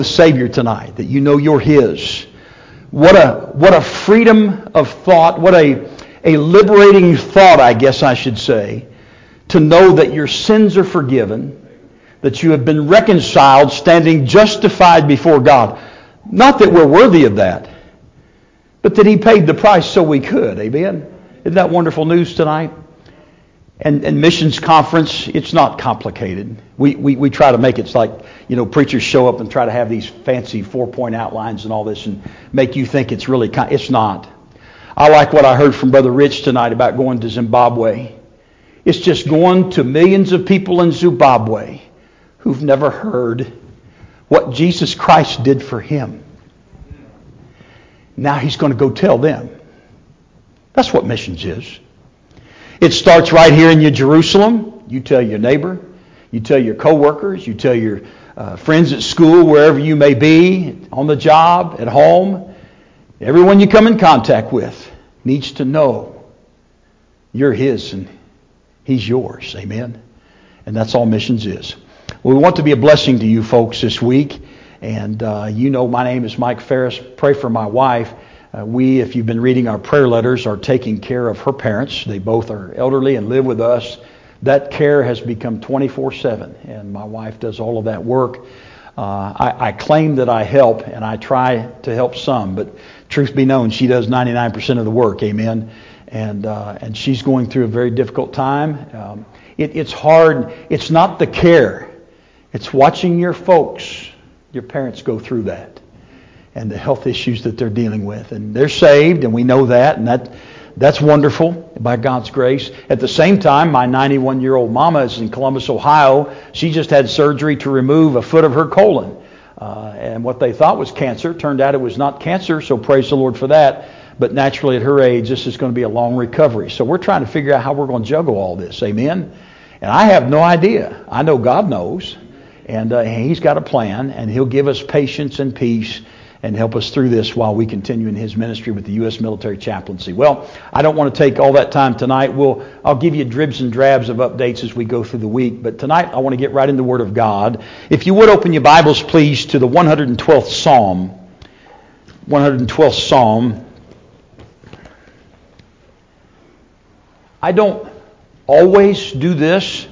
the Savior tonight, that you know you're His. What a freedom of thought, what a liberating thought, I guess I should say, to know that your sins are forgiven, that you have been reconciled, standing justified before God. Not that we're worthy of that, but that He paid the price so we could. Amen? Isn't that wonderful news tonight? And missions conference, it's not complicated. We try to make it like, preachers show up and try to have these fancy 4-point outlines and all this and make you think it's really, it's not. I like what I heard from Brother Rich tonight about going to Zimbabwe. It's just going to millions of people in Zimbabwe who've never heard what Jesus Christ did for him. Now He's going to go tell them. That's what missions is. It starts right here in your Jerusalem. You tell your neighbor. You tell your coworkers. You tell your friends at school, wherever you may be, on the job, at home. Everyone you come in contact with needs to know you're His and He's yours. Amen? And that's all missions is. Well, we want to be a blessing to you folks this week. And my name is Mike Ferris. Pray for my wife. If you've been reading our prayer letters, are taking care of her parents. They both are elderly and live with us. That care has become 24/7, and my wife does all of that work. I claim that I help, and I try to help some, but truth be known, she does 99% of the work. Amen. And she's going through a very difficult time. It's hard. It's not the care. It's watching your folks, your parents, go through that. And the health issues that they're dealing with. And they're saved, and we know that, and that's wonderful by God's grace. At the same time, my 91-year-old mama is in Columbus, Ohio. She just had surgery to remove a foot of her colon. And what they thought was cancer, turned out it was not cancer, so praise the Lord for that. But naturally, at her age, this is going to be a long recovery. So we're trying to figure out how we're going to juggle all this. Amen? And I have no idea. I know God knows. And He's got a plan, and He'll give us patience and peace and help us through this while we continue in His ministry with the U.S. Military Chaplaincy. Well, I don't want to take all that time tonight. I'll give you dribs and drabs of updates as we go through the week. But tonight, I want to get right into the Word of God. If you would open your Bibles, please, to the 112th Psalm. 112th Psalm. I don't always do this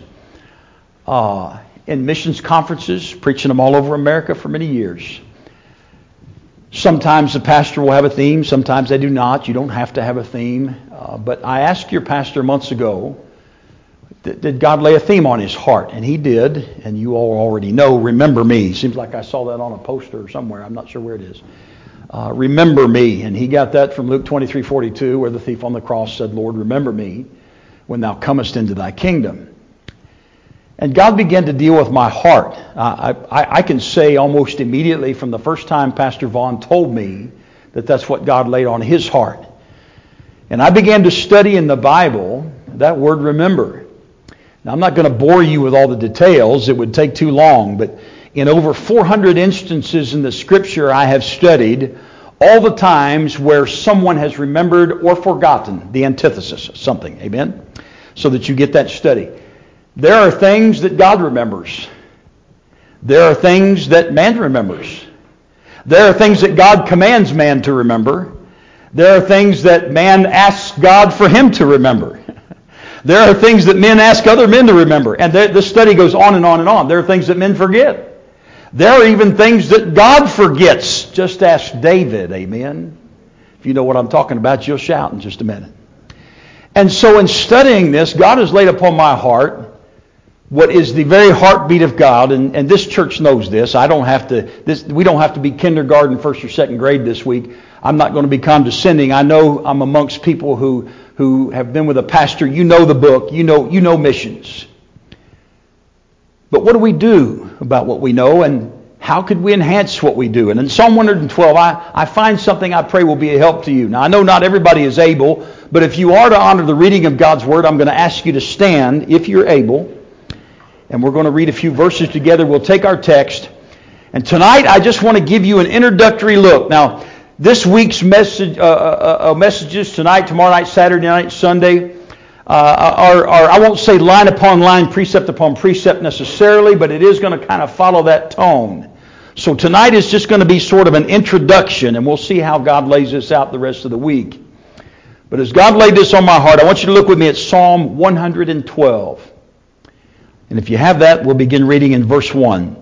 in missions conferences, preaching them all over America for many years. Sometimes the pastor will have a theme. Sometimes they do not. You don't have to have a theme. But I asked your pastor months ago, did God lay a theme on his heart? And He did. And you all already know, remember me. Seems like I saw that on a poster somewhere. I'm not sure where it is. Remember me. And he got that from Luke 23:42, where the thief on the cross said, Lord, remember me when thou comest into thy kingdom. And God began to deal with my heart. I can say almost immediately from the first time Pastor Vaughn told me that that's what God laid on his heart. And I began to study in the Bible that word remember. Now, I'm not going to bore you with all the details. It would take too long. But in over 400 instances in the Scripture I have studied, all the times where someone has remembered or forgotten, the antithesis of something. Amen? So that you get that study. There are things that God remembers. There are things that man remembers. There are things that God commands man to remember. There are things that man asks God for him to remember. There are things that men ask other men to remember. And this study goes on and on and on. There are things that men forget. There are even things that God forgets. Just ask David, amen? If you know what I'm talking about, you'll shout in just a minute. And so in studying this, God has laid upon my heart what is the very heartbeat of God, and this church knows this. We don't have to be kindergarten, first or second grade this week. I'm not going to be condescending. I know I'm amongst people who have been with a pastor. You know the book. You know missions. But what do we do about what we know, and how could we enhance what we do? And in Psalm 112, I find something I pray will be a help to you. Now, I know not everybody is able, but if you are to honor the reading of God's Word, I'm going to ask you to stand if you're able. And we're going to read a few verses together. We'll take our text. And tonight, I just want to give you an introductory look. Now, this week's messages tonight, tomorrow night, Saturday night, Sunday, are I won't say line upon line, precept upon precept necessarily, but it is going to kind of follow that tone. So tonight is just going to be sort of an introduction, and we'll see how God lays this out the rest of the week. But as God laid this on my heart, I want you to look with me at Psalm 112. And if you have that, we'll begin reading in verse 1.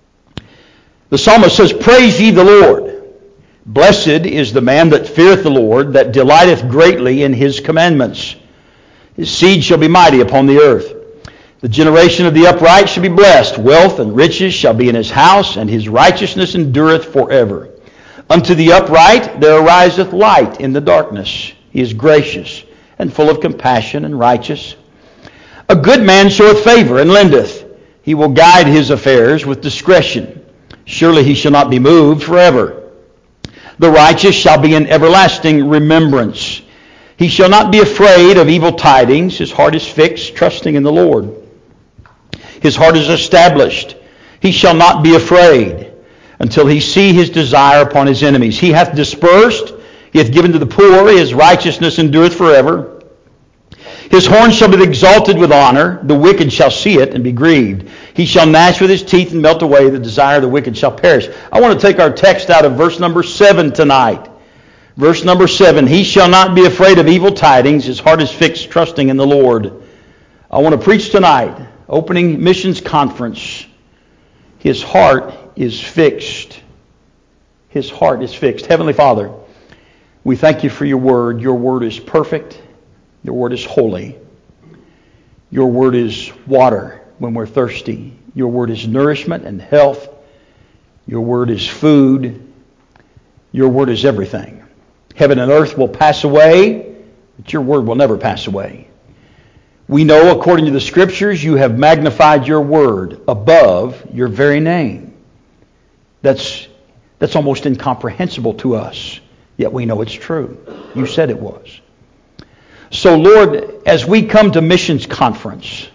The psalmist says, "Praise ye the Lord. Blessed is the man that feareth the Lord, that delighteth greatly in his commandments. His seed shall be mighty upon the earth. The generation of the upright shall be blessed. Wealth and riches shall be in his house, and his righteousness endureth forever. Unto the upright there ariseth light in the darkness. He is gracious and full of compassion and righteous. A good man showeth favor and lendeth. He will guide his affairs with discretion. Surely he shall not be moved forever. The righteous shall be in everlasting remembrance. He shall not be afraid of evil tidings. His heart is fixed, trusting in the Lord. His heart is established. He shall not be afraid until he see his desire upon his enemies. He hath dispersed. He hath given to the poor. His righteousness endureth forever. His horn shall be exalted with honor. The wicked shall see it and be grieved. He shall gnash with his teeth and melt away. The desire of the wicked shall perish." I want to take our text out of verse number 7 tonight. Verse number 7. "He shall not be afraid of evil tidings. His heart is fixed, trusting in the Lord." I want to preach tonight, opening missions conference. His heart is fixed. His heart is fixed. Heavenly Father, we thank you for your word. Your word is perfect. Your word is holy. Your word is water when we're thirsty. Your word is nourishment and health. Your word is food. Your word is everything. Heaven and earth will pass away, but your word will never pass away. We know, according to the Scriptures, you have magnified your word above your very name. That's almost incomprehensible to us, yet we know it's true. You said it was. So, Lord, as we come to missions conference,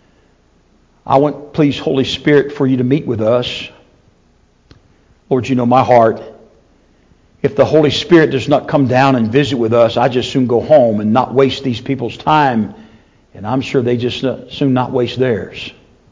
I want, please, Holy Spirit, for you to meet with us. Lord, you know my heart. If the Holy Spirit does not come down and visit with us, I just soon go home and not waste these people's time, and I'm sure they just soon not waste theirs.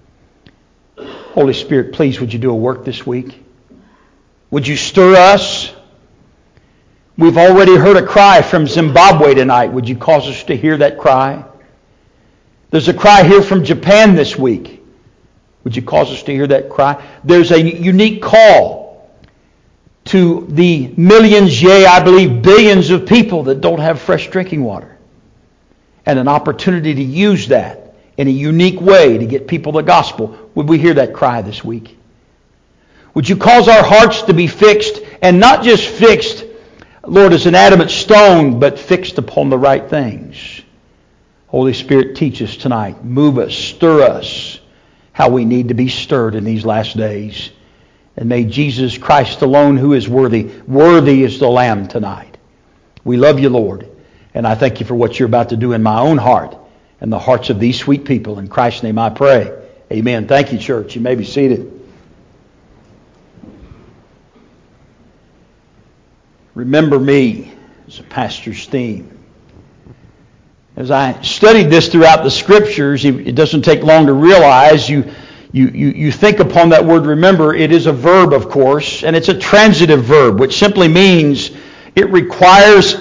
Holy Spirit, please, would you do a work this week? Would you stir us? We've already heard a cry from Zimbabwe tonight. Would you cause us to hear that cry? There's a cry here from Japan this week. Would you cause us to hear that cry? There's a unique call to the millions, yea, I believe billions of people that don't have fresh drinking water. And an opportunity to use that in a unique way to get people the gospel. Would we hear that cry this week? Would you cause our hearts to be fixed, and not just fixed, Lord, as an adamant stone, but fixed upon the right things? Holy Spirit, teach us tonight. Move us, stir us, how we need to be stirred in these last days. And may Jesus Christ alone, who is worthy is the Lamb tonight. We love you, Lord. And I thank you for what you're about to do in my own heart and the hearts of these sweet people. In Christ's name I pray. Amen. Thank you, church. You may be seated. Remember me is a pastor's theme. As I studied this throughout the Scriptures, it doesn't take long to realize you think upon that word remember. It is a verb, of course, and it's a transitive verb, which simply means it requires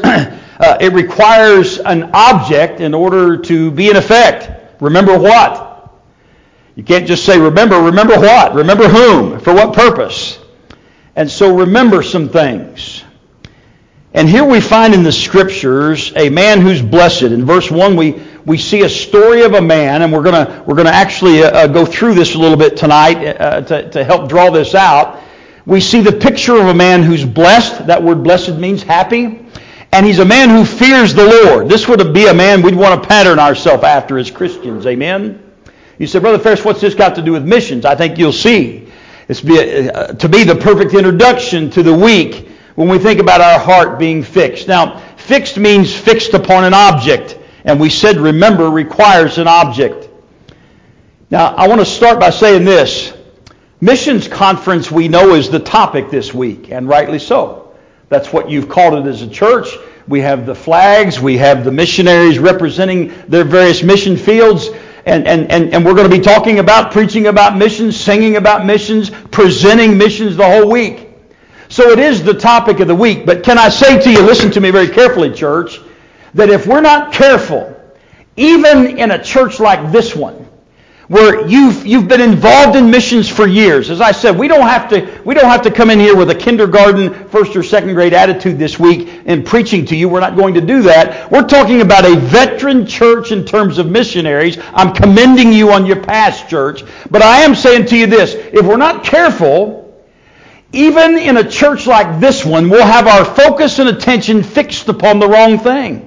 an object in order to be in effect. Remember what? You can't just say remember. Remember what? Remember whom? For what purpose? And so remember some things. And here we find in the Scriptures a man who's blessed. In verse 1 we see a story of a man, and we're gonna actually go through this a little bit tonight to help draw this out. We see the picture of a man who's blessed. That word blessed means happy. And he's a man who fears the Lord. This would be a man we'd want to pattern ourselves after as Christians. Amen? You say, Brother Ferris, what's this got to do with missions? I think you'll see. It's to be the perfect introduction to the week when we think about our heart being fixed. Now, fixed means fixed upon an object. And we said remember requires an object. Now, I want to start by saying this. Missions conference, we know, is the topic this week, and rightly so. That's what you've called it as a church. We have the flags. We have the missionaries representing their various mission fields. And we're going to be talking about, preaching about missions, singing about missions, presenting missions the whole week. So it is the topic of the week. But can I say to you, listen to me very carefully, church, that if we're not careful, even in a church like this one, where you've been involved in missions for years. As I said, we don't have to come in here with a kindergarten, first or second grade attitude this week in preaching to you. We're not going to do that. We're talking about a veteran church in terms of missionaries. I'm commending you on your past, church. But I am saying to you this, if we're not careful, even in a church like this one, we'll have our focus and attention fixed upon the wrong thing.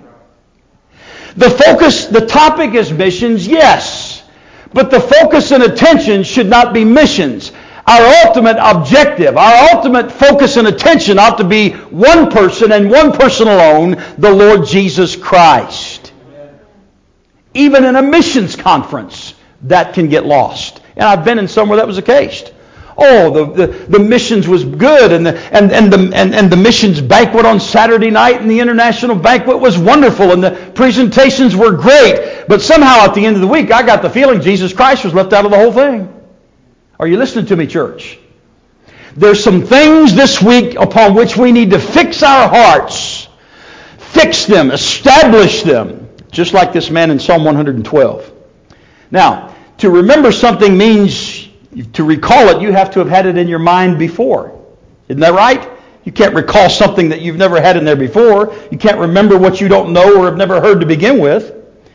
The topic is missions, yes. But the focus and attention should not be missions. Our ultimate objective, our ultimate focus and attention ought to be one person and one person alone, the Lord Jesus Christ. Amen. Even in a missions conference, that can get lost. And I've been in some where that was the case. Oh, the missions was good, and the missions banquet on Saturday night and the international banquet was wonderful, and the presentations were great. But somehow at the end of the week, I got the feeling Jesus Christ was left out of the whole thing. Are you listening to me, church? There's some things this week upon which we need to fix our hearts. Fix them, establish them, just like this man in Psalm 112. Now, to remember something means to recall it, you have to have had it in your mind before. Isn't that right? You can't recall something that you've never had in there before. You can't remember what you don't know or have never heard to begin with.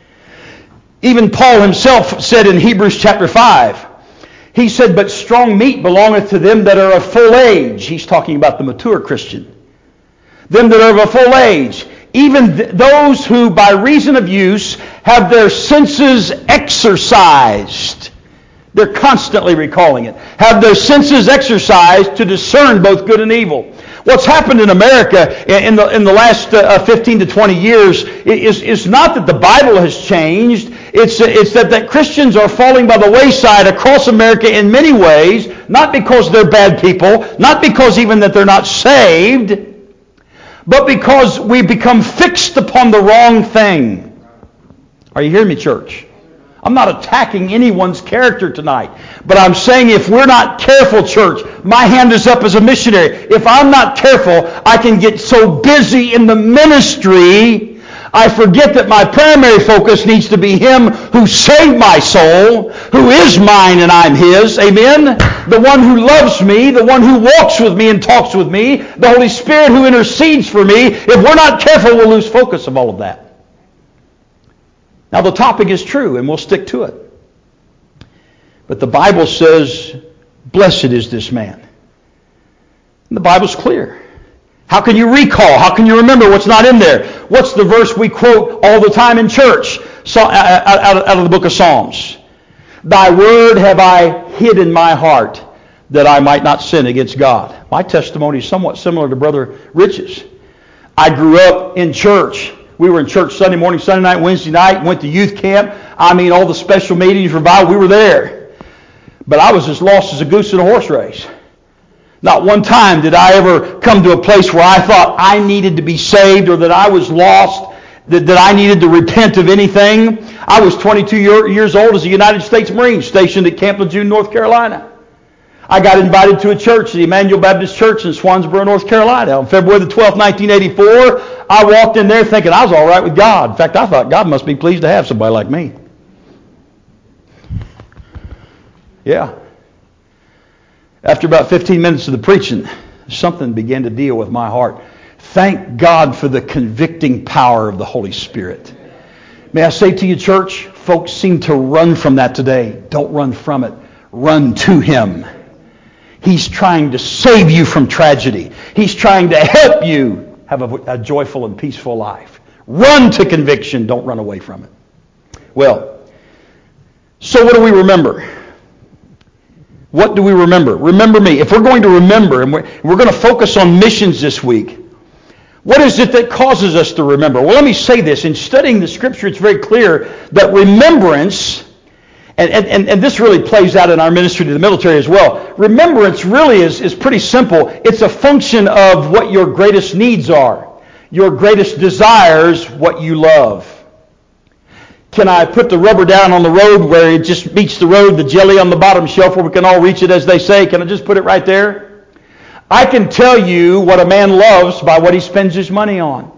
Even Paul himself said in Hebrews chapter 5, he said, "But strong meat belongeth to them that are of full age." He's talking about the mature Christian. Them that are of a full age. Even those who by reason of use have their senses exercised. They're constantly recalling it. Have their senses exercised to discern both good and evil. What's happened in America in the last 15 to 20 years is not that the Bible has changed. It's that Christians are falling by the wayside across America in many ways, not because they're bad people, not because even that they're not saved, but because we become fixed upon the wrong thing. Are you hearing me, church? I'm not attacking anyone's character tonight, but I'm saying if we're not careful, church, my hand is up as a missionary. If I'm not careful, I can get so busy in the ministry, I forget that my primary focus needs to be Him who saved my soul, who is mine and I'm His. Amen? The one who loves me, the one who walks with me and talks with me, the Holy Spirit who intercedes for me. If we're not careful, we'll lose focus of all of that. Now the topic is true, and we'll stick to it. But the Bible says, blessed is this man. And the Bible's clear. How can you recall? How can you remember what's not in there? What's the verse we quote all the time in church out of the book of Psalms? Thy word have I hid in my heart, that I might not sin against God. My testimony is somewhat similar to Brother Rich's. I grew up in church. We were in church Sunday morning, Sunday night, Wednesday night, went to youth camp. I mean, all the special meetings, revival, we were there. But I was as lost as a goose in a horse race. Not one time did I ever come to a place where I thought I needed to be saved or that I was lost, that I needed to repent of anything. I was 22 years old as a United States Marine stationed at Camp Lejeune, North Carolina. I got invited to a church, the Emmanuel Baptist Church in Swansboro, North Carolina. On February the 12th, 1984, I walked in there thinking I was all right with God. In fact, I thought God must be pleased to have somebody like me. Yeah. After about 15 minutes of the preaching, something began to deal with my heart. Thank God for the convicting power of the Holy Spirit. May I say to you, church, folks seem to run from that today. Don't run from it. Run to Him. He's trying to save you from tragedy. He's trying to help you have a joyful and peaceful life. Run to conviction. Don't run away from it. Well, so what do we remember? What do we remember? Remember me. If we're going to remember, and we're going to focus on missions this week, what is it that causes us to remember? Well, let me say this. In studying the Scripture, it's very clear that remembrance, and this really plays out in our ministry to the military as well. Remembrance really is pretty simple. It's a function of what your greatest needs are. Your greatest desires, what you love. Can I put the rubber down on the road where it just meets the road, the jelly on the bottom shelf where we can all reach it, as they say? Can I just put it right there? I can tell you what a man loves by what he spends his money on.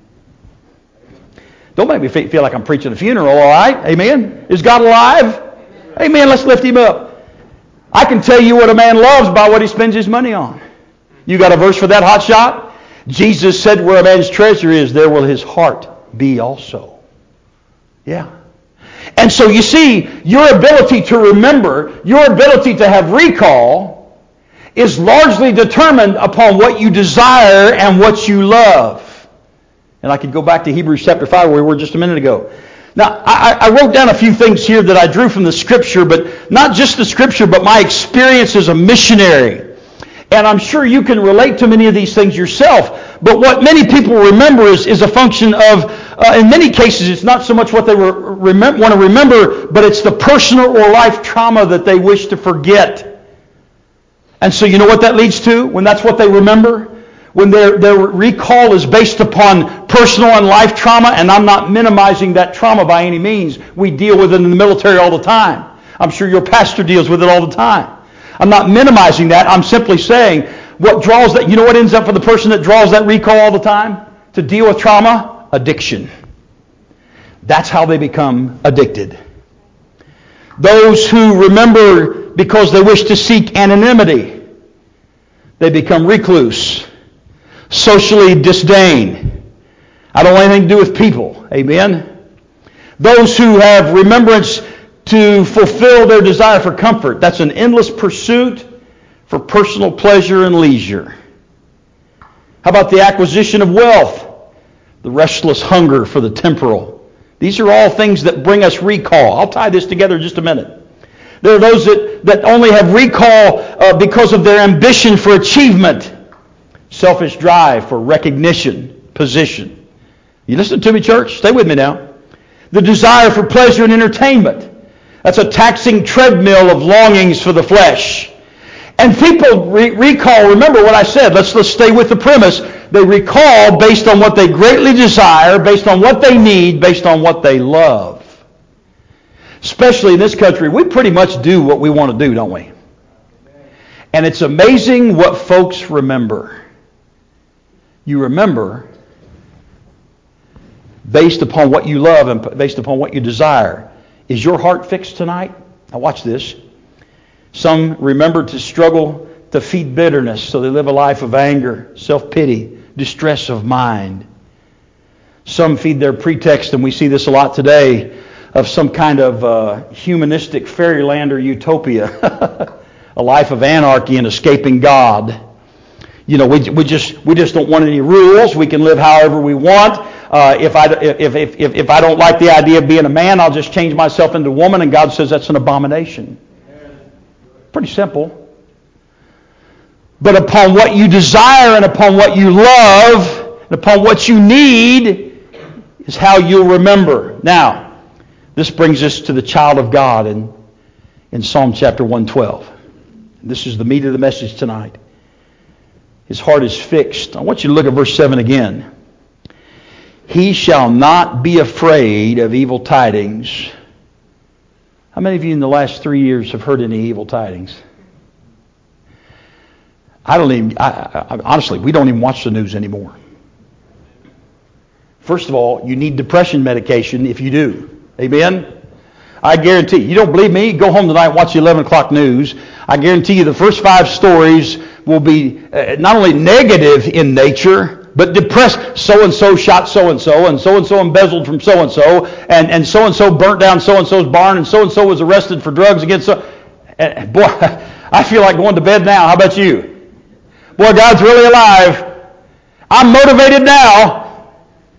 Don't make me feel like I'm preaching a funeral, all right? Amen? Is God alive? Amen. Let's lift him up. I can tell you what a man loves by what he spends his money on. You got a verse for that, hot shot? Jesus said, where a man's treasure is, there will his heart be also. Yeah. And so you see, your ability to remember, your ability to have recall is largely determined upon what you desire and what you love. And I could go back to Hebrews chapter 5 where we were just a minute ago. Now, I wrote down a few things here that I drew from the Scripture, but not just the Scripture, but my experience as a missionary. And I'm sure you can relate to many of these things yourself. But what many people remember is a function of, in many cases, it's not so much what they want to remember, but it's the personal or life trauma that they wish to forget. And so you know what that leads to when that's what they remember? When their recall is based upon personal and life trauma, and I'm not minimizing that trauma by any means. We deal with it in the military all the time. I'm sure your pastor deals with it all the time. I'm not minimizing that. I'm simply saying what draws that. You know what ends up for the person that draws that recall all the time to deal with trauma? Addiction. That's how they become addicted. Those who remember because they wish to seek anonymity, they become recluse, socially disdain. I don't want anything to do with people. Amen. Those who have remembrance to fulfill their desire for comfort. That's an endless pursuit for personal pleasure and leisure. How about the acquisition of wealth? The restless hunger for the temporal. These are all things that bring us recall. I'll tie this together in just a minute. There are those that only have recall because of their ambition for achievement. Selfish drive for recognition, position. You listen to me, church? Stay with me now. The desire for pleasure and entertainment. That's a taxing treadmill of longings for the flesh. And people recall, remember what I said, let's stay with the premise. They recall based on what they greatly desire, based on what they need, based on what they love. Especially in this country, we pretty much do what we want to do, don't we? And it's amazing what folks remember. You remember based upon what you love and based upon what you desire. Is your heart fixed tonight? Now watch this. Some remember to struggle to feed bitterness, so they live a life of anger, self-pity, distress of mind. Some feed their pretext, and we see this a lot today, of some kind of humanistic fairyland or utopia. A life of anarchy and escaping God. You know, we just don't want any rules. We can live however we want. If I don't like the idea of being a man, I'll just change myself into a woman, and God says that's an abomination. Pretty simple. But upon what you desire and upon what you love and upon what you need is how you'll remember. Now, this brings us to the child of God in Psalm chapter 112. This is the meat of the message tonight. His heart is fixed. I want you to look at verse 7 again. He shall not be afraid of evil tidings. How many of you in the last 3 years have heard any evil tidings? Honestly, we don't even watch the news anymore. First of all, you need depression medication if you do. Amen? I guarantee you don't believe me? Go home tonight and watch the 11 o'clock news. I guarantee you the first 5 stories will be not only negative in nature, but depressed. So-and-so shot so-and-so, and so-and-so embezzled from so-and-so, and so-and-so burnt down so-and-so's barn, and so-and-so was arrested for drugs against so... And boy, I feel like going to bed now. How about you? Boy, God's really alive. I'm motivated now.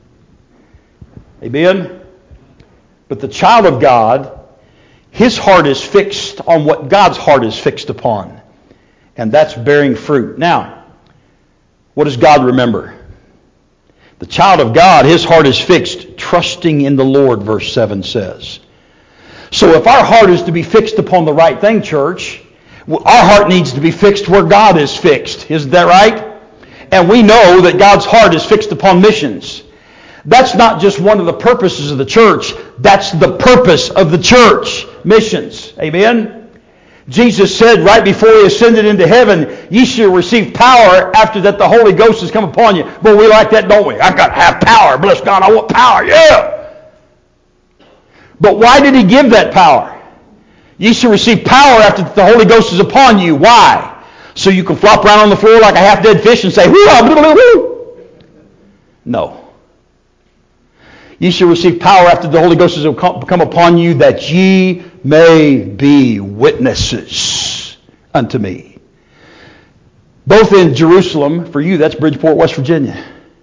Amen? But the child of God, his heart is fixed on what God's heart is fixed upon. And that's bearing fruit. Now, what does God remember? The child of God, his heart is fixed, trusting in the Lord, verse 7 says. So if our heart is to be fixed upon the right thing, church, our heart needs to be fixed where God is fixed. Isn't that right? And we know that God's heart is fixed upon missions. That's not just one of the purposes of the church. That's the purpose of the church. Missions. Amen? Jesus said right before He ascended into heaven, ye shall receive power after that the Holy Ghost has come upon you. But we like that, don't we? I've got to have power. Bless God, I want power. Yeah! But why did He give that power? Ye shall receive power after the Holy Ghost is upon you. Why? So you can flop around on the floor like a half-dead fish and say, whoo. No. Ye shall receive power after the Holy Ghost has come upon you, that ye may be witnesses unto me. Both in Jerusalem, for you, that's Bridgeport, West Virginia,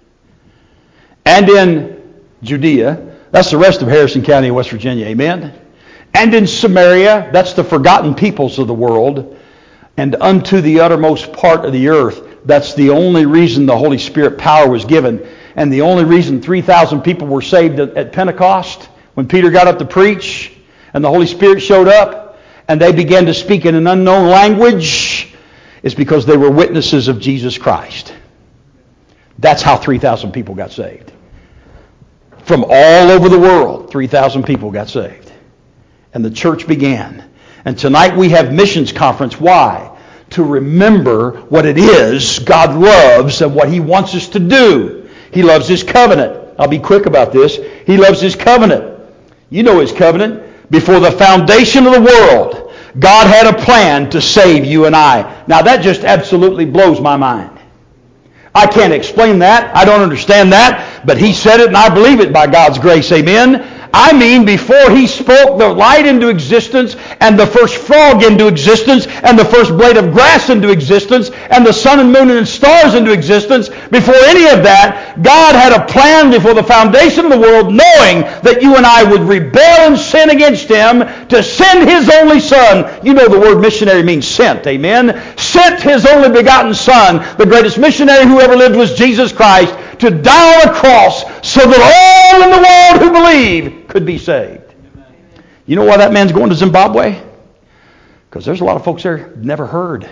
and in Judea, that's the rest of Harrison County, West Virginia, amen? And in Samaria, that's the forgotten peoples of the world, and unto the uttermost part of the earth. That's the only reason the Holy Spirit power was given. And the only reason 3,000 people were saved at Pentecost, when Peter got up to preach, and the Holy Spirit showed up, and they began to speak in an unknown language, is because they were witnesses of Jesus Christ. That's how 3,000 people got saved. From all over the world, 3,000 people got saved. And the church began. And tonight we have missions conference. Why? To remember what it is God loves and what He wants us to do. He loves His covenant. I'll be quick about this. He loves His covenant. You know His covenant. Before the foundation of the world, God had a plan to save you and I. Now that just absolutely blows my mind. I can't explain that. I don't understand that. But He said it and I believe it by God's grace. Amen. I mean, before He spoke the light into existence, and the first frog into existence, and the first blade of grass into existence, and the sun and moon and stars into existence, before any of that, God had a plan before the foundation of the world, knowing that you and I would rebel and sin against Him, to send His only Son. You know the word missionary means sent, amen? Sent His only begotten Son. The greatest missionary who ever lived was Jesus Christ, to die on a cross so that all in the world who believe could be saved. Amen. You know why that man's going to Zimbabwe? Because there's a lot of folks there never heard.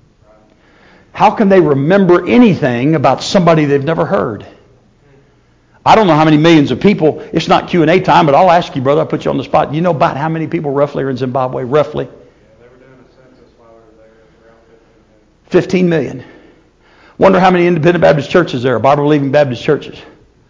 How can they remember anything about somebody they've never heard? I don't know how many millions of people. It's not Q&A time, but I'll ask you, brother. I'll put you on the spot. You know about how many people roughly are in Zimbabwe? Roughly? Yeah, they were doing a census while we were there. Around 15 million. Wonder how many independent Baptist churches there are, Bible-believing Baptist churches.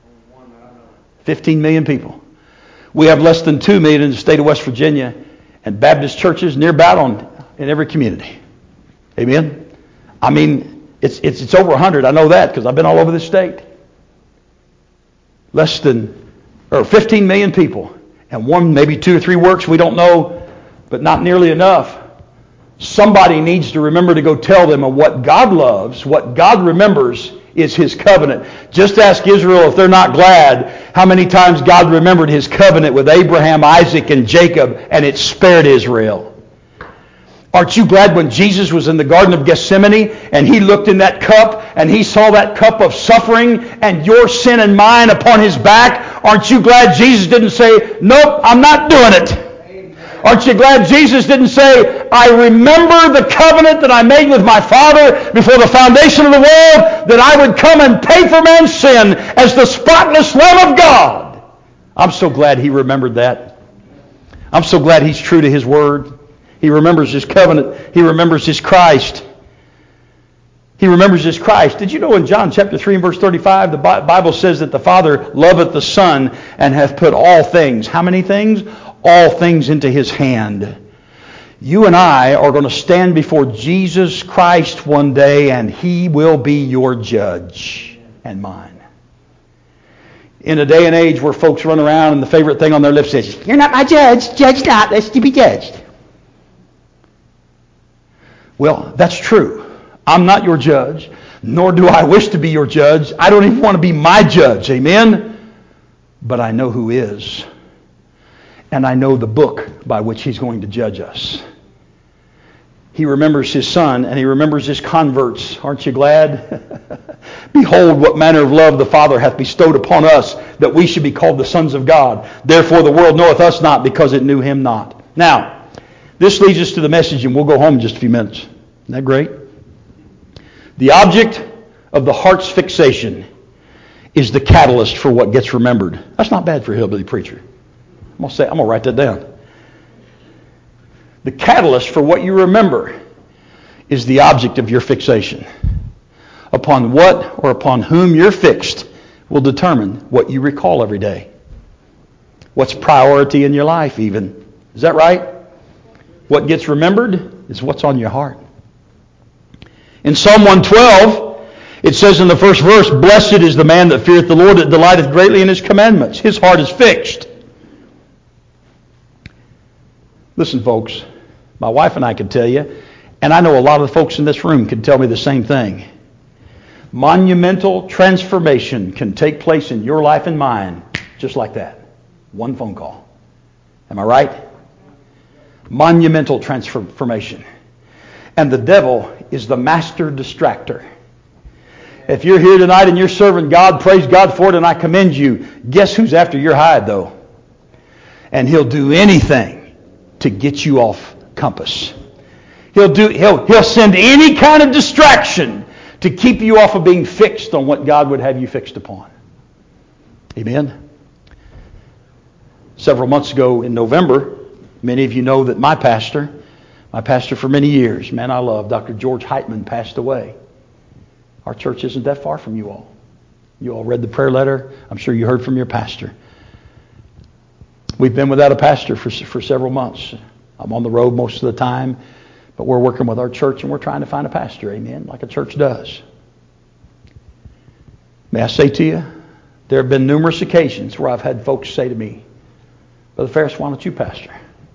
15 million people. We have less than 2 million in the state of West Virginia, and Baptist churches near about in every community. Amen? I mean, it's over 100. I know that because I've been all over the state. 15 million people. And one, maybe 2 or 3 works, we don't know, but not nearly enough. Somebody needs to remember to go tell them of what God loves, what God remembers is His covenant. Just ask Israel if they're not glad how many times God remembered His covenant with Abraham, Isaac, and Jacob, and it spared Israel. Aren't you glad when Jesus was in the Garden of Gethsemane and He looked in that cup and He saw that cup of suffering and your sin and mine upon His back? Aren't you glad Jesus didn't say, nope, I'm not doing it? Aren't you glad Jesus didn't say, I remember the covenant that I made with my Father before the foundation of the world, that I would come and pay for man's sin as the spotless Lamb of God. I'm so glad He remembered that. I'm so glad He's true to His word. He remembers His covenant. He remembers His Christ. He remembers His Christ. Did you know in John chapter 3 and verse 35, the Bible says that the Father loveth the Son and hath put all things. How many things? All things into His hand. You and I are going to stand before Jesus Christ one day, and He will be your judge and mine. In a day and age where folks run around and the favorite thing on their lips is, you're not my judge, judge not, lest you be judged. Well, that's true. I'm not your judge, nor do I wish to be your judge. I don't even want to be my judge, amen? But I know who is. And I know the book by which He's going to judge us. He remembers His Son, and He remembers His converts. Aren't you glad? Behold, what manner of love the Father hath bestowed upon us, that we should be called the sons of God. Therefore the world knoweth us not, because it knew Him not. Now, this leads us to the message, and we'll go home in just a few minutes. Isn't that great? The object of the heart's fixation is the catalyst for what gets remembered. That's not bad for a hillbilly preacher. I'm going to write that down. The catalyst for what you remember is the object of your fixation. Upon what or upon whom you're fixed will determine what you recall every day. What's priority in your life even. Is that right? What gets remembered is what's on your heart. In Psalm 112, it says in the first verse, "Blessed is the man that feareth the Lord, that delighteth greatly in his commandments." His heart is fixed. Listen, folks, my wife and I can tell you, and I know a lot of the folks in this room can tell me the same thing. Monumental transformation can take place in your life and mine just like that. One phone call. Am I right? Monumental transformation. And the devil is the master distractor. If you're here tonight and you're serving God, praise God for it, and I commend you. Guess who's after your hide, though? And he'll do anything to get you off compass. He'll send any kind of distraction to keep you off of being fixed on what God would have you fixed upon. Amen? Several months ago in November, many of you know that my pastor for many years, man I love, Dr. George Heitman, passed away. Our church isn't that far from you all. You all read the prayer letter. I'm sure you heard from your pastor. We've been without a pastor for several months. I'm on the road most of the time, but we're working with our church and we're trying to find a pastor, amen, like a church does. May I say to you, there have been numerous occasions where I've had folks say to me, "Brother Ferris, why don't you pastor?"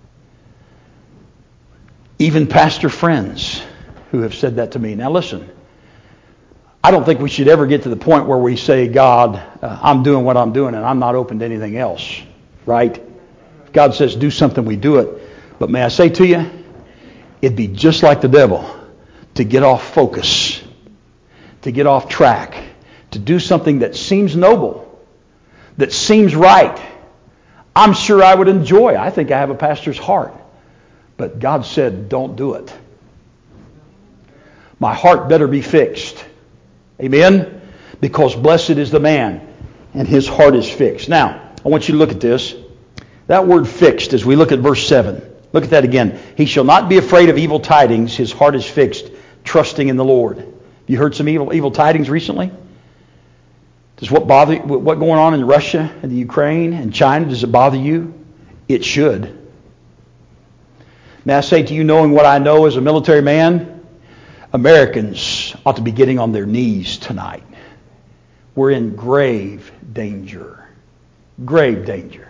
Even pastor friends who have said that to me. Now listen, I don't think we should ever get to the point where we say, "God, I'm doing what I'm doing and I'm not open to anything else." Right? If God says do something, we do it. But may I say to you, it'd be just like the devil to get off focus, to get off track, to do something that seems noble, that seems right. I'm sure I would enjoy. I think I have a pastor's heart. But God said, don't do it. My heart better be fixed. Amen? Because blessed is the man, and his heart is fixed. Now, I want you to look at this. That word fixed, as we look at verse 7. Look at that again. He shall not be afraid of evil tidings. His heart is fixed, trusting in the Lord. You heard some evil tidings recently? Does what going on in Russia and the Ukraine and China, does it bother you? It should. May I say to you, knowing what I know as a military man, Americans ought to be getting on their knees tonight. We're in grave danger. Grave danger.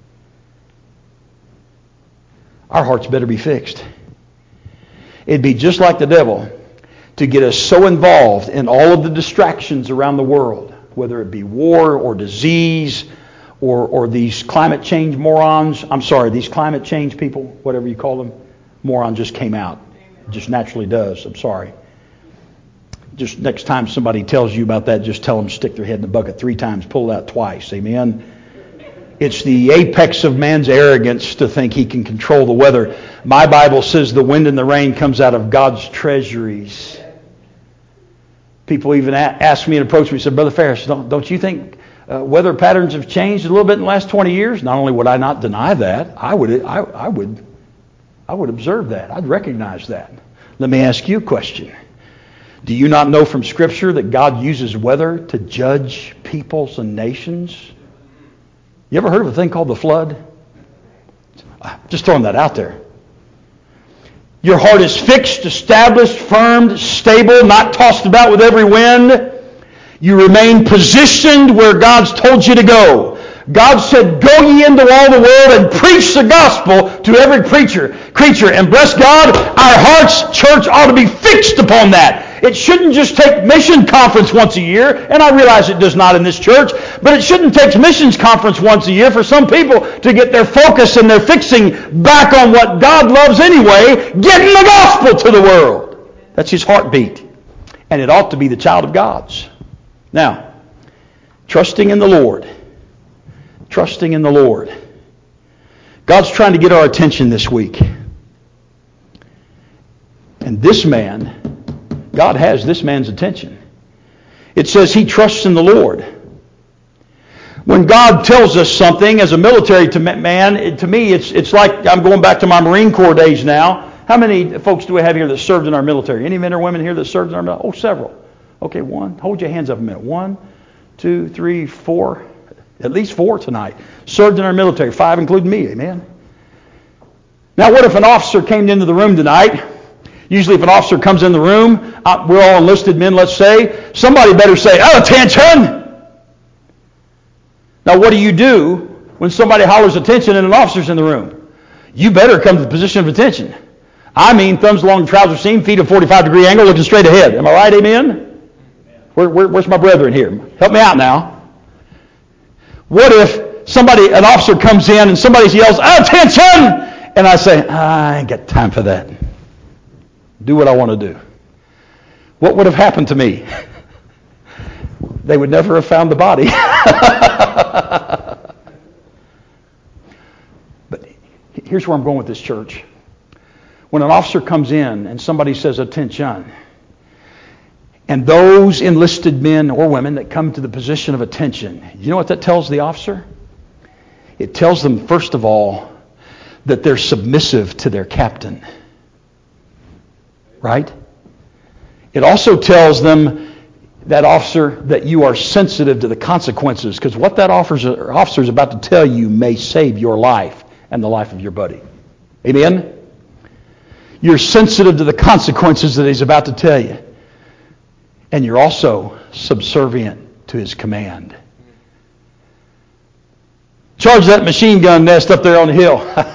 Our hearts better be fixed. It'd be just like the devil to get us so involved in all of the distractions around the world, whether it be war or disease or these climate change morons. I'm sorry, these climate change people, whatever you call them. Moron just came out. It just naturally does. I'm sorry. Just next time somebody tells you about that, just tell them to stick their head in the bucket 3 times, pull it out twice. Amen? It's the apex of man's arrogance to think he can control the weather. My Bible says the wind and the rain comes out of God's treasuries. People even ask me and approach me and say, "Brother Ferris, don't you think weather patterns have changed a little bit in the last 20 years?" Not only would I not deny that, I would observe that. I'd recognize that. Let me ask you a question. Do you not know from Scripture that God uses weather to judge peoples and nations? You ever heard of a thing called the flood? Just throwing that out there. Your heart is fixed, established, firm, stable, not tossed about with every wind. You remain positioned where God's told you to go. God said, "Go ye into all the world and preach the gospel to every creature." And bless God, our hearts, church, ought to be fixed upon that. It shouldn't just take mission conference once a year, and I realize it does not in this church, but it shouldn't take missions conference once a year for some people to get their focus and their fixing back on what God loves anyway, getting the gospel to the world. That's his heartbeat. And it ought to be the child of God's. Now, trusting in the Lord. Trusting in the Lord. God's trying to get our attention this week. And this man, God has this man's attention. It says he trusts in the Lord. when God tells us something as a military man, to me it's like I'm going back to my Marine Corps days now. How many folks do we have here that served in our military? Any men or women here that served in our military? Oh, several. Okay, one. Hold your hands up a minute. 1, 2, 3, 4. At least 4 tonight. Served in our military. 5 including me. Amen. Now what if an officer came into the room tonight? Usually if an officer comes in the room, we're all enlisted men, let's say. Somebody better say, attention! Now what do when somebody hollers attention and an officer's in the room? You better come to the position of attention. I mean, thumbs along the trouser seam, feet at a 45-degree angle, looking straight ahead. Am I right, amen? Where's my brethren here? Help me out now. What if an officer comes in and somebody yells, attention! And I say, I ain't got time for that. Do what I want to do. What would have happened to me? They would never have found the body. But here's where I'm going with this, church. When an officer comes in and somebody says, attention, and those enlisted men or women that come to the position of attention, you know what that tells the officer? It tells them, first of all, that they're submissive to their captain. Right? It also tells them, that officer, that you are sensitive to the consequences, because what that officer is about to tell you may save your life and the life of your buddy. Amen? You're sensitive to the consequences that he's about to tell you. And you're also subservient to his command. Charge that machine gun nest up there on the hill.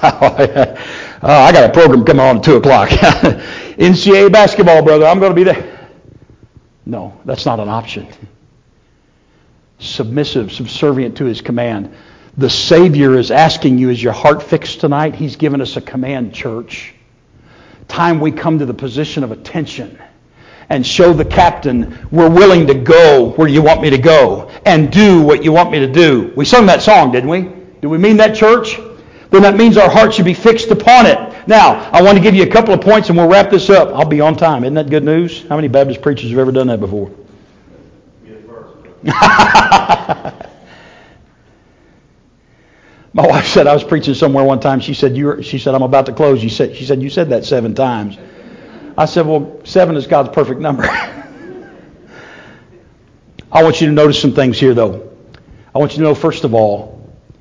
I got a program coming on at 2 o'clock. NCAA basketball, brother. I'm going to be there. No, that's not an option. Submissive, subservient to his command. The Savior is asking you, is your heart fixed tonight? He's given us a command, church. Time we come to the position of attention and show the captain we're willing to go where you want me to go and do what you want me to do. We sung that song, didn't we? Did we mean that, church? Then that means our heart should be fixed upon it. Now, I want to give you a couple of points and we'll wrap this up. I'll be on time. Isn't that good news? How many Baptist preachers have ever done that before? My wife said, I was preaching somewhere one time. She said, I'm about to close. She said, you said that 7 times. I said, well, 7 is God's perfect number. I want you to notice some things here, though. I want you to know, first of all,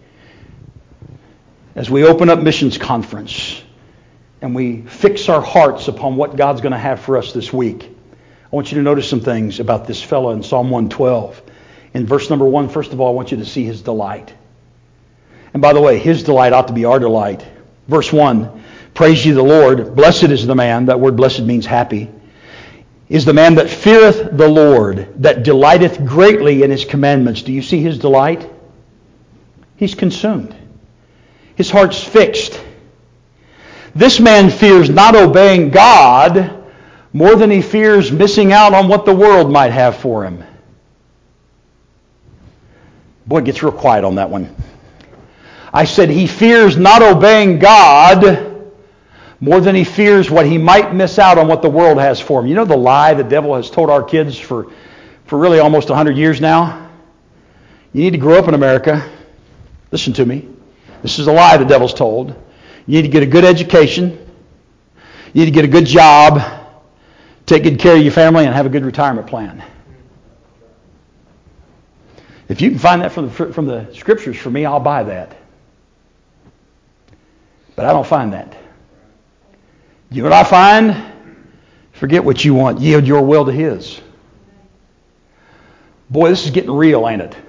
as we open up missions conference and we fix our hearts upon what God's going to have for us this week, I want you to notice some things about this fellow in Psalm 112. In verse number 1, first of all, I want you to see his delight. And by the way, his delight ought to be our delight. Verse 1, praise ye the Lord. Blessed is the man. That word blessed means happy. Is the man that feareth the Lord, that delighteth greatly in his commandments. Do you see his delight? He's consumed. His heart's fixed. This man fears not obeying God more than he fears missing out on what the world might have for him. Boy, it gets real quiet on that one. I said he fears not obeying God more than he fears what he might miss out on what the world has for him. You know the lie the devil has told our kids for really almost 100 years now? You need to grow up in America. Listen to me. This is a lie the devil's told. You need to get a good education. You need to get a good job. Take good care of your family and have a good retirement plan. If you can find that from the scriptures for me, I'll buy that. But I don't find that. You know what I find? Forget what you want. Yield your will to his. Boy, this is getting real, ain't it?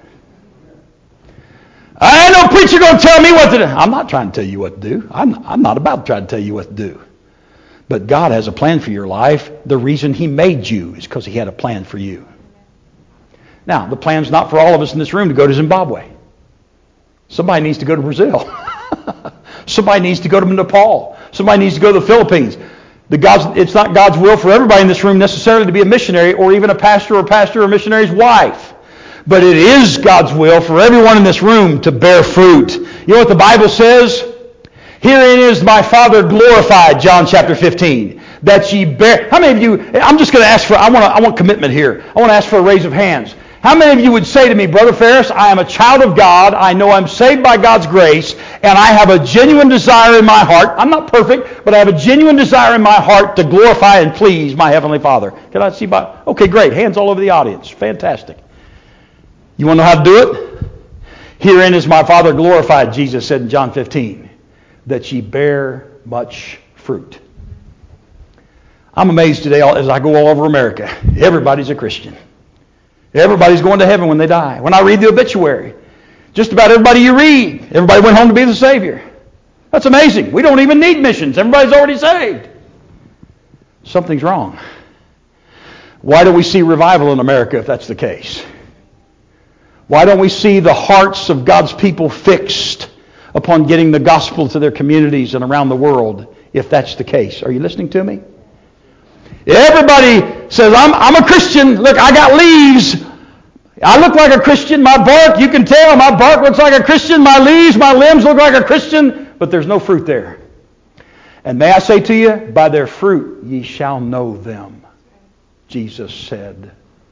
I ain't no preacher going to tell me what to do. I'm not trying to tell you what to do. I'm not about to try to tell you what to do. But God has a plan for your life. The reason he made you is because he had a plan for you. Now, the plan's not for all of us in this room to go to Zimbabwe. Somebody needs to go to Brazil. Somebody needs to go to Nepal. Somebody needs to go to the Philippines. It's not God's will for everybody in this room necessarily to be a missionary or even a pastor or missionary's wife. But it is God's will for everyone in this room to bear fruit. You know what the Bible says? Herein is my Father glorified, John chapter 15. That ye bear. How many of you, I'm just going to ask for, I want commitment here. I want to ask for a raise of hands. How many of you would say to me, Brother Ferris, I am a child of God, I know I'm saved by God's grace, and I have a genuine desire in my heart. I'm not perfect, but I have a genuine desire in my heart to glorify and please my Heavenly Father. Can I see by? Okay, great. Hands all over the audience. Fantastic. You want to know how to do it? Herein is my Father glorified, Jesus said in John 15, that ye bear much fruit. I'm amazed today as I go all over America. Everybody's a Christian. Everybody's going to heaven when they die. When I read the obituary, just about everybody you read, everybody went home to be the Savior. That's amazing. We don't even need missions. Everybody's already saved. Something's wrong. Why don't we see revival in America if that's the case? Why don't we see the hearts of God's people fixed upon getting the gospel to their communities and around the world if that's the case? Are you listening to me? Everybody says, I'm a Christian. Look, I got leaves. I look like a Christian. My bark, you can tell, my bark looks like a Christian. My leaves, my limbs look like a Christian. But there's no fruit there. And may I say to you, by their fruit ye shall know them, Jesus said.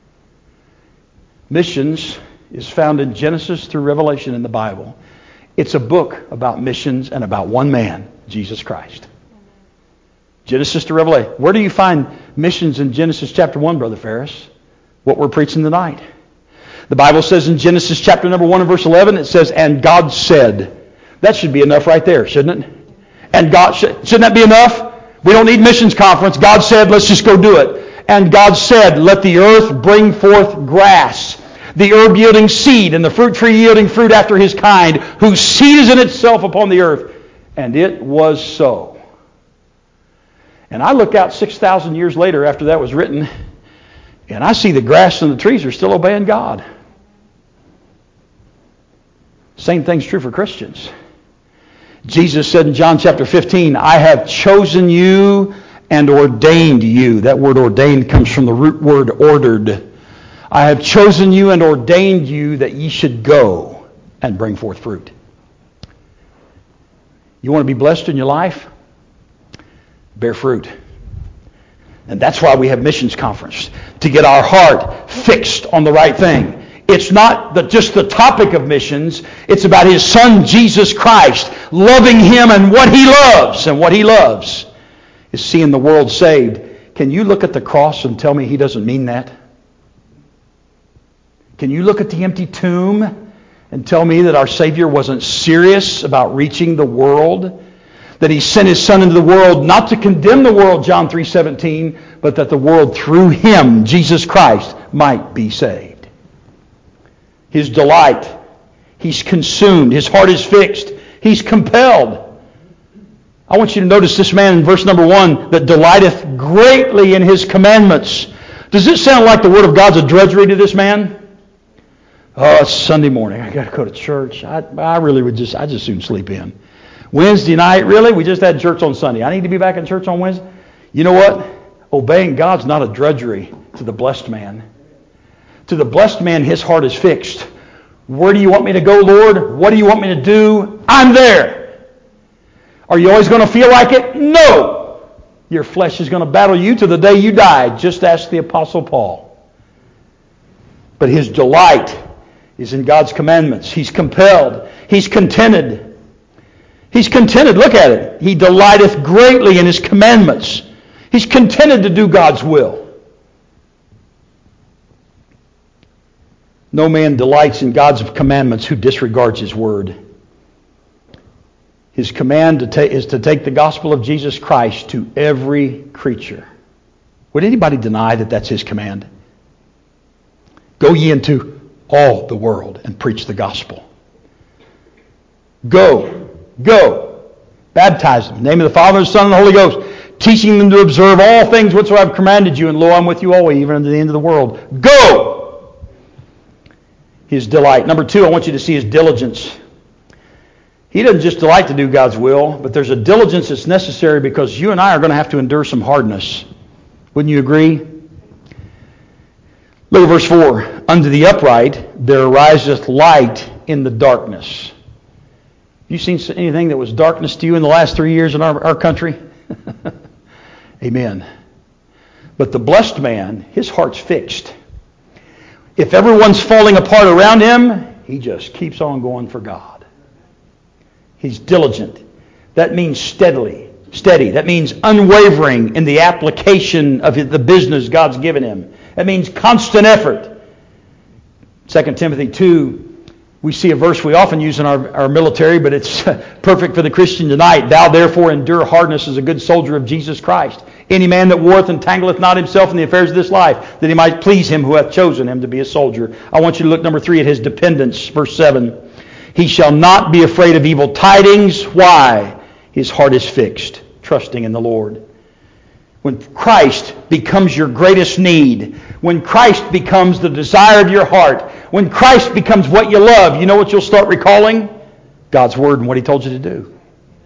Missions is found in Genesis through Revelation in the Bible. It's a book about missions and about one man, Jesus Christ. Genesis to Revelation. Where do you find missions in Genesis chapter 1, Brother Ferris? What we're preaching tonight. The Bible says in Genesis chapter number 1 and verse 11, it says, and God said. That should be enough right there, shouldn't it? And God, shouldn't that be enough? We don't need missions conference. God said, let's just go do it. And God said, let the earth bring forth grass, the herb yielding seed, and the fruit tree yielding fruit after his kind, whose seed is in itself upon the earth. And it was so. And I look out 6,000 years later after that was written, and I see the grass and the trees are still obeying God. Same thing's true for Christians. Jesus said in John chapter 15, I have chosen you and ordained you. That word ordained comes from the root word ordered. I have chosen you and ordained you that ye should go and bring forth fruit. You want to be blessed in your life? Bear fruit. And that's why we have missions conference, to get our heart fixed on the right thing. It's not just the topic of missions. It's about His Son, Jesus Christ, loving Him and what He loves. And what He loves is seeing the world saved. Can you look at the cross and tell me He doesn't mean that? Can you look at the empty tomb and tell me that our Savior wasn't serious about reaching the world? That He sent His Son into the world not to condemn the world, John 3:17, but that the world through Him, Jesus Christ, might be saved. His delight, He's consumed. His heart is fixed. He's compelled. I want you to notice this man in verse number 1, that delighteth greatly in His commandments. Does it sound like the Word of God's a drudgery to this man? Oh, it's Sunday morning. I got to go to church. I just soon sleep in. Wednesday night, really? We just had church on Sunday. I need to be back in church on Wednesday. You know what? Obeying God's not a drudgery to the blessed man. To the blessed man, his heart is fixed. Where do you want me to go, Lord? What do you want me to do? I'm there. Are you always going to feel like it? No. Your flesh is going to battle you to the day you die. Just ask the Apostle Paul. But his delight is in God's commandments. He's compelled. He's contented. He's contented. Look at it. He delighteth greatly in His commandments. He's contented to do God's will. No man delights in God's commandments who disregards His word. His command is to take the gospel of Jesus Christ to every creature. Would anybody deny that that's His command? Go ye into all the world and preach the gospel. Go. Baptize them in the name of the Father, and the Son, and the Holy Ghost, teaching them to observe all things whatsoever I have commanded you, and lo, I'm with you always, even unto the end of the world. Go! His delight. Number 2, I want you to see His diligence. He doesn't just delight to do God's will, but there's a diligence that's necessary because you and I are going to have to endure some hardness. Wouldn't you agree? Look at verse 4. Unto the upright there ariseth light in the darkness. You seen anything that was darkness to you in the last 3 years in our country? Amen. But the blessed man, his heart's fixed. If everyone's falling apart around him, he just keeps on going for God. He's diligent. That means steady. That means unwavering in the application of the business God's given him. That means constant effort. 2 Timothy 2, we see a verse we often use in our military, but it's perfect for the Christian tonight. Thou therefore endure hardness as a good soldier of Jesus Christ. Any man that warreth entangleth not himself in the affairs of this life, that he might please him who hath chosen him to be a soldier. I want you to look, number 3, at his dependence. Verse 7. He shall not be afraid of evil tidings. Why? His heart is fixed, trusting in the Lord. When Christ becomes your greatest need, when Christ becomes the desire of your heart, when Christ becomes what you love, you know what you'll start recalling? God's Word and what He told you to do.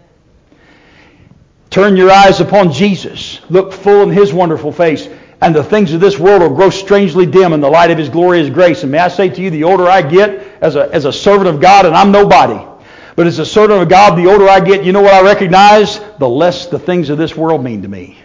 Turn your eyes upon Jesus. Look full in His wonderful face. And the things of this world will grow strangely dim in the light of His glorious grace. And may I say to you, the older I get as a servant of God, and I'm nobody, but as a servant of God, the older I get, you know what I recognize? The less the things of this world mean to me.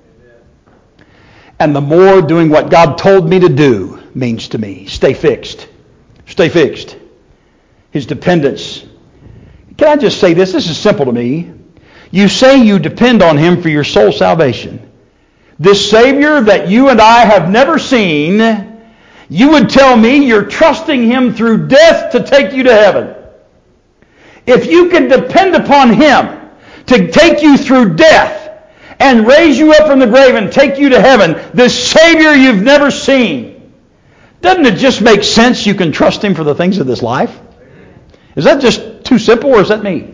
And the more doing what God told me to do means to me. Stay fixed. Stay fixed. His dependence. Can I just say this? This is simple to me. You say you depend on Him for your soul salvation. This Savior that you and I have never seen, you would tell me you're trusting Him through death to take you to heaven. If you can depend upon Him to take you through death and raise you up from the grave and take you to heaven, this Savior you've never seen, doesn't it just make sense you can trust Him for the things of this life? Is that just too simple, or is that me?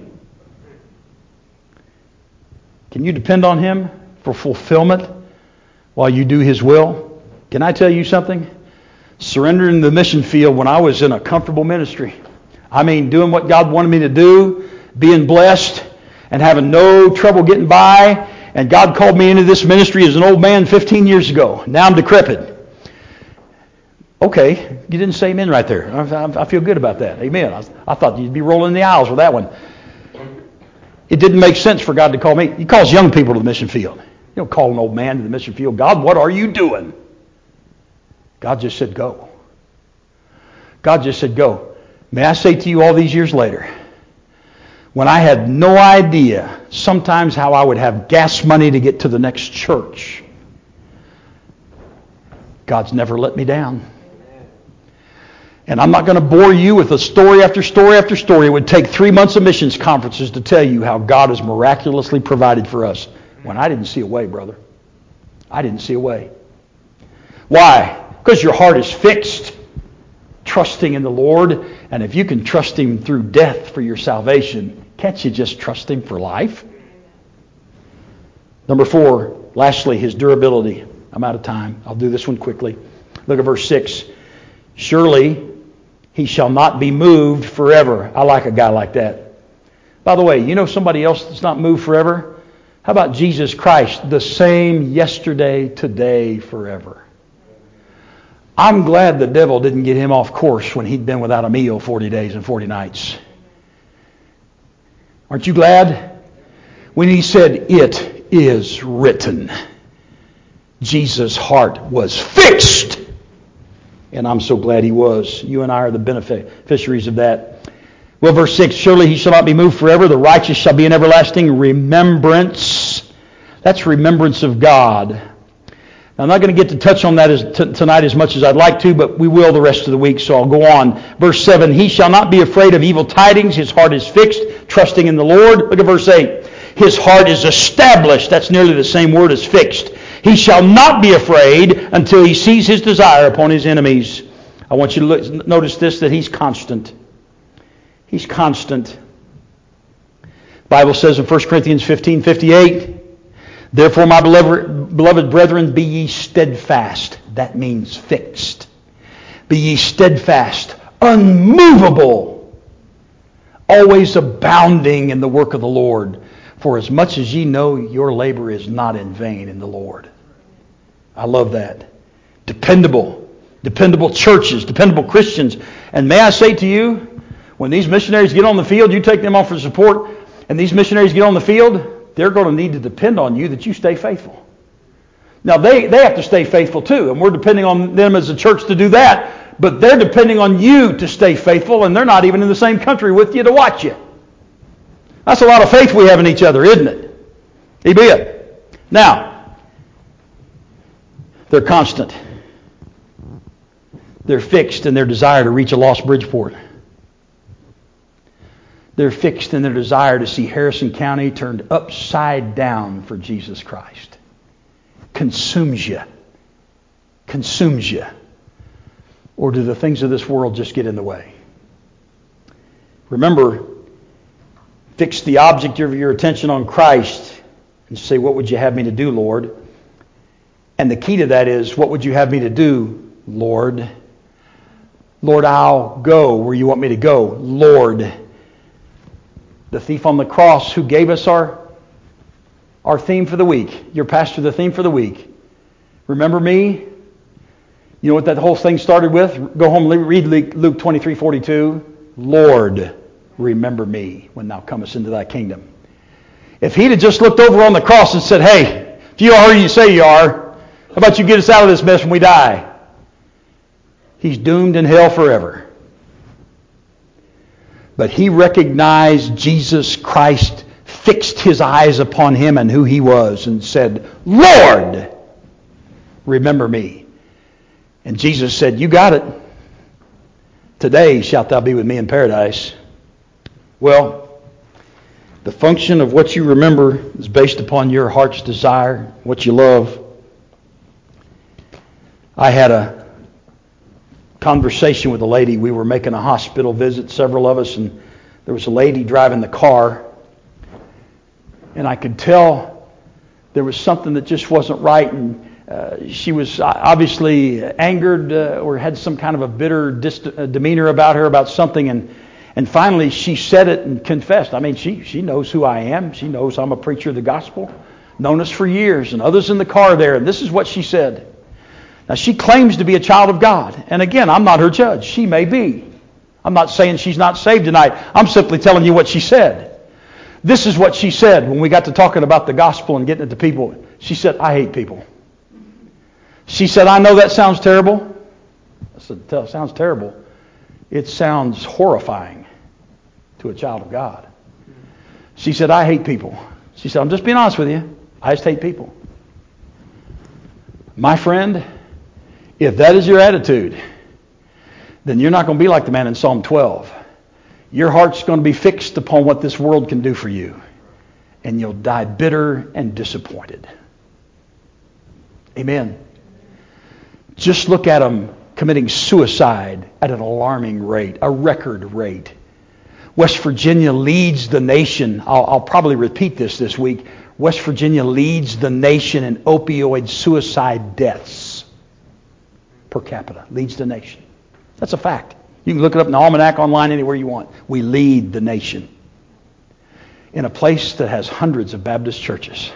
Can you depend on Him for fulfillment while you do His will? Can I tell you something? Surrendering the mission field when I was in a comfortable ministry. I mean, doing what God wanted me to do, being blessed, and having no trouble getting by. And God called me into this ministry as an old man 15 years ago. Now I'm decrepit. Okay, you didn't say amen right there. I feel good about that. Amen. I thought you'd be rolling the aisles with that one. It didn't make sense for God to call me. He calls young people to the mission field. You don't call an old man to the mission field. God, what are you doing? God just said go. God just said go. May I say to you all these years later, when I had no idea sometimes how I would have gas money to get to the next church, God's never let me down. And I'm not going to bore you with a story after story after story. It would take 3 months of missions conferences to tell you how God has miraculously provided for us when I didn't see a way, brother. I didn't see a way. Why? Because your heart is fixed, trusting in the Lord. And if you can trust Him through death for your salvation, can't you just trust Him for life? Number 4, lastly, His durability. I'm out of time. I'll do this one quickly. Look at verse 6. Surely He shall not be moved forever. I like a guy like that. By the way, you know somebody else that's not moved forever? How about Jesus Christ, the same yesterday, today, forever? I'm glad the devil didn't get Him off course when He'd been without a meal 40 days and 40 nights. Aren't you glad? When He said, "It is written," Jesus' heart was fixed. And I'm so glad He was. You and I are the beneficiaries of that. Well, verse 6, surely He shall not be moved forever. The righteous shall be in everlasting remembrance. That's remembrance of God. Now, I'm not going to get to touch on that tonight as much as I'd like to, but we will the rest of the week, so I'll go on. Verse 7, He shall not be afraid of evil tidings. His heart is fixed, trusting in the Lord. Look at verse 8. His heart is established. That's nearly the same word as fixed. He shall not be afraid until he sees his desire upon his enemies. I want you to notice this, that he's constant. He's constant. The Bible says in 1 Corinthians 15:58, therefore, my beloved brethren, be ye steadfast. That means fixed. Be ye steadfast, unmovable, always abounding in the work of the Lord. For as much as ye know your labor is not in vain in the Lord. I love that. Dependable churches, dependable Christians. And may I say to you, when these missionaries get on the field, you take them off for support, and these missionaries get on the field, they're going to need to depend on you that you stay faithful. Now, they have to stay faithful too, and we're depending on them as a church to do that. but they're depending on you to stay faithful, and they're not even in the same country with you to watch you. That's a lot of faith we have in each other, isn't it? Amen. Now, they're constant. They're fixed in their desire to reach a lost Bridgeport. They're fixed in their desire to see Harrison County turned upside down for Jesus Christ. Consumes you. Consumes you. Or do the things of this world just get in the way? Remember, fix the object of your attention on Christ and say, what would you have me to do, Lord? And the key to that is, what would you have me to do, Lord? Lord, I'll go where you want me to go. Lord, the thief on the cross who gave us our theme for the week, your pastor, the theme for the week. Remember me? You know what that whole thing started with? Go home, read Luke 23:42. Lord, remember me when thou comest into thy kingdom. If he'd have just looked over on the cross and said, hey, if you are who you say you are, how about you get us out of this mess when we die? He's doomed in hell forever. But he recognized Jesus Christ, fixed his eyes upon him and who he was, and said, Lord, remember me. And Jesus said, you got it. Today shalt thou be with me in paradise. Well, the function of what you remember is based upon your heart's desire, what you love. I had a conversation with a lady. We were making a hospital visit, several of us, and there was a lady driving the car. And I could tell there was something that just wasn't right, and she was obviously angered or had some kind of a bitter demeanor about her about something, and finally she said it and confessed. I mean, she knows who I am. She knows I'm a preacher of the gospel, known us for years, and others in the car there, and this is what she said. Now, she claims to be a child of God, and again, I'm not her judge. She may be. I'm not saying she's not saved tonight. I'm simply telling you what she said. This is what she said when we got to talking about the gospel and getting it to people. She said, I hate people. She said, I know that sounds terrible. I said, it sounds terrible. It sounds horrifying to a child of God. She said, I hate people. She said, I'm just being honest with you. I just hate people. My friend, if that is your attitude, then you're not going to be like the man in Psalm 12. Your heart's going to be fixed upon what this world can do for you. And you'll die bitter and disappointed. Amen. Just look at them committing suicide at an alarming rate, a record rate. West Virginia leads the nation. I'll probably repeat this week. West Virginia leads the nation in opioid suicide deaths per capita. Leads the nation. That's a fact. You can look it up in the almanac online anywhere you want. We lead the nation in a place that has hundreds of Baptist churches.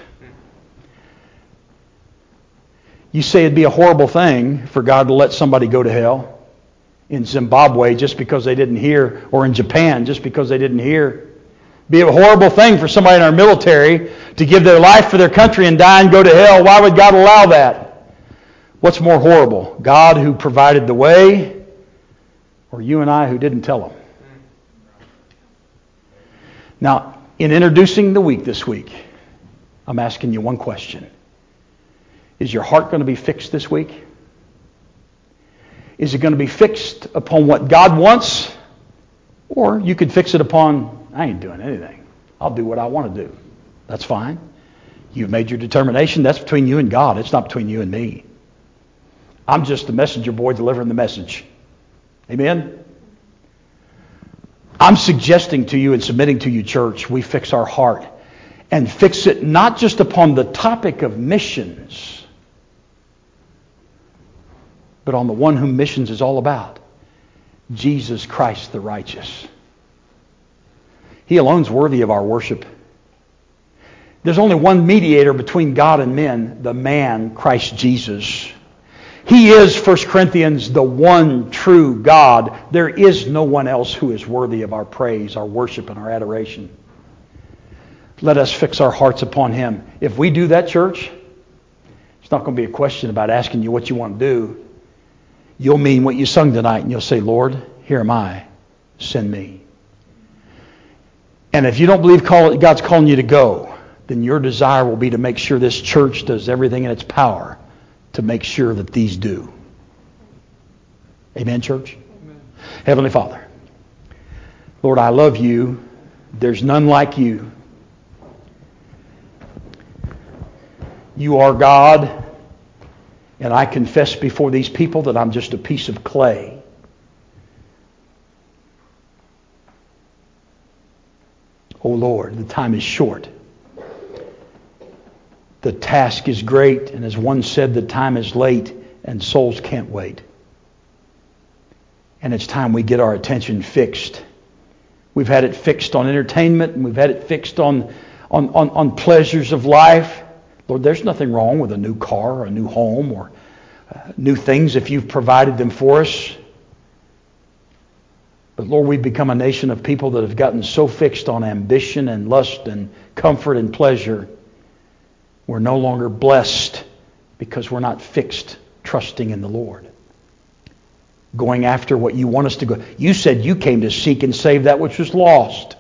You say it'd be a horrible thing for God to let somebody go to hell in Zimbabwe just because they didn't hear, or in Japan just because they didn't hear. It'd be a horrible thing for somebody in our military to give their life for their country and die and go to hell. Why would God allow that? What's more horrible? God who provided the way, or you and I who didn't tell him? Now, in introducing the week this week, I'm asking you one question. Is your heart going to be fixed this week? Is it going to be fixed upon what God wants? Or you could fix it upon, I ain't doing anything. I'll do what I want to do. That's fine. You've made your determination. That's between you and God. It's not between you and me. I'm just the messenger boy delivering the message. Amen? I'm suggesting to you and submitting to you, church, we fix our heart and fix it not just upon the topic of missions, but on the one whom missions is all about, Jesus Christ the righteous. He alone is worthy of our worship. There's only one mediator between God and men, the man, Christ Jesus. He is, 1 Corinthians, the one true God. There is no one else who is worthy of our praise, our worship, and our adoration. Let us fix our hearts upon him. If we do that, church, it's not going to be a question about asking you what you want to do. you'll mean what you sung tonight, and you'll say, Lord, here am I. Send me. And if you don't believe God's calling you to go, then your desire will be to make sure this church does everything in its power to make sure that these do. Amen, church? Amen. Heavenly Father, Lord, I love you. There's none like you. You are God, and I confess before these people that I'm just a piece of clay. Oh Lord, the time is short. The task is great, and as one said, the time is late, and souls can't wait. And it's time we get our attention fixed. We've had it fixed on entertainment, and we've had it fixed on pleasures of life. Lord, there's nothing wrong with a new car or a new home or new things if you've provided them for us. But Lord, we've become a nation of people that have gotten so fixed on ambition and lust and comfort and pleasure, we're no longer blessed because we're not fixed, trusting in the Lord. Going after what you want us to go. You said you came to seek and save that which was lost.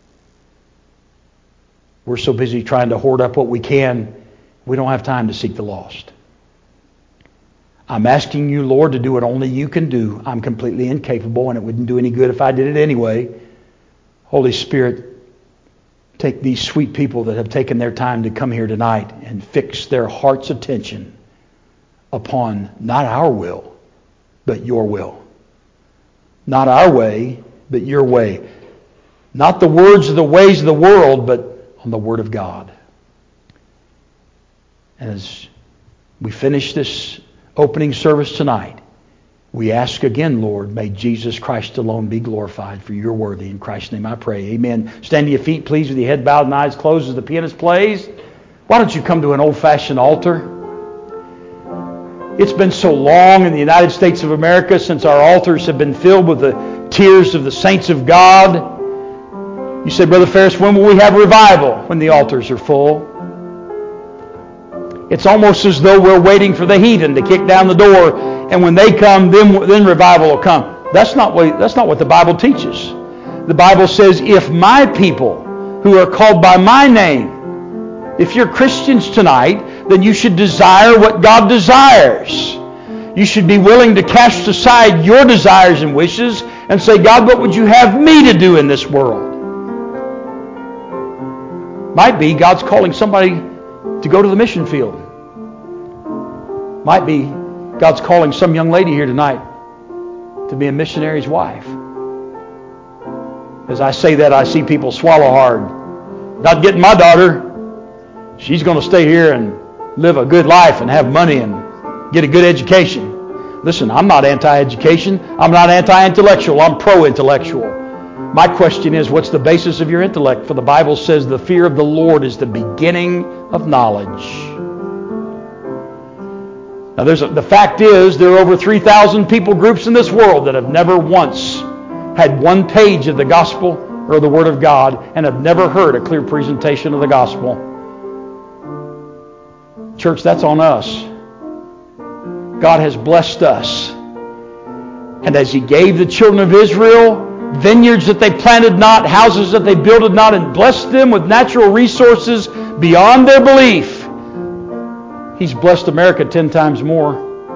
We're so busy trying to hoard up what we can, we don't have time to seek the lost. I'm asking you, Lord, to do what only you can do. I'm completely incapable, and it wouldn't do any good if I did it anyway. Holy Spirit, take these sweet people that have taken their time to come here tonight and fix their heart's attention upon not our will, but your will. Not our way, but your way. Not the words or the ways of the world, but on the Word of God. And as we finish this opening service tonight, we ask again, Lord, may Jesus Christ alone be glorified, for you're worthy. In Christ's name I pray. Amen. Stand to your feet, please, with your head bowed and eyes closed as the pianist plays. Why don't you come to an old-fashioned altar? It's been so long in the United States of America since our altars have been filled with the tears of the saints of God. You say, Brother Ferris, when will we have revival? When the altars are full. It's almost as though we're waiting for the heathen to kick down the door, and when they come, then revival will come. That's not what the Bible teaches. The Bible says, if my people who are called by my name, if you're Christians tonight, then you should desire what God desires. You should be willing to cast aside your desires and wishes and say, God, what would you have me to do in this world? Might be God's calling somebody to go to the mission field. Might be God's calling some young lady here tonight to be a missionary's wife. As I say that, I see people swallow hard. Not getting my daughter. She's going to stay here and live a good life and have money and get a good education. Listen, I'm not anti-education. I'm not anti-intellectual. I'm pro-intellectual. My question is, what's the basis of your intellect? For the Bible says the fear of the Lord is the beginning of knowledge. Now, the fact is, there are over 3,000 people groups in this world that have never once had one page of the gospel or the Word of God and have never heard a clear presentation of the gospel. Church, that's on us. God has blessed us. And as He gave the children of Israel vineyards that they planted not, houses that they builded not, and blessed them with natural resources beyond their belief, He's blessed America 10 times more.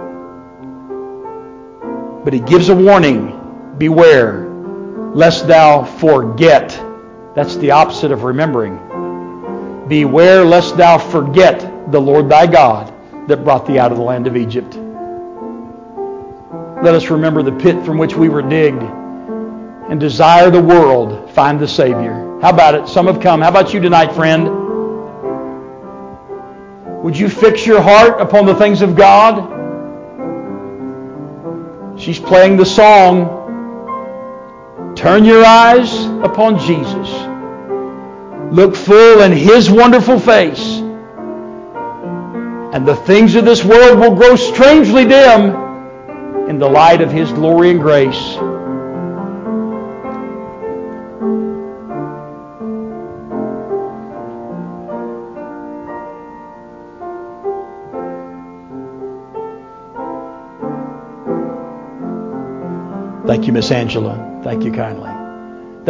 But He gives a warning. Beware, lest thou forget. That's the opposite of remembering. Beware, lest thou forget the Lord thy God that brought thee out of the land of Egypt. Let us remember the pit from which we were digged and desire the world, find the Savior. How about it? Some have come. How about you tonight, friend? Would you fix your heart upon the things of God? She's playing the song, Turn Your Eyes Upon Jesus. Look full in His wonderful face, and the things of this world will grow strangely dim in the light of His glory and grace. Thank you, Miss Angela. Thank you kindly.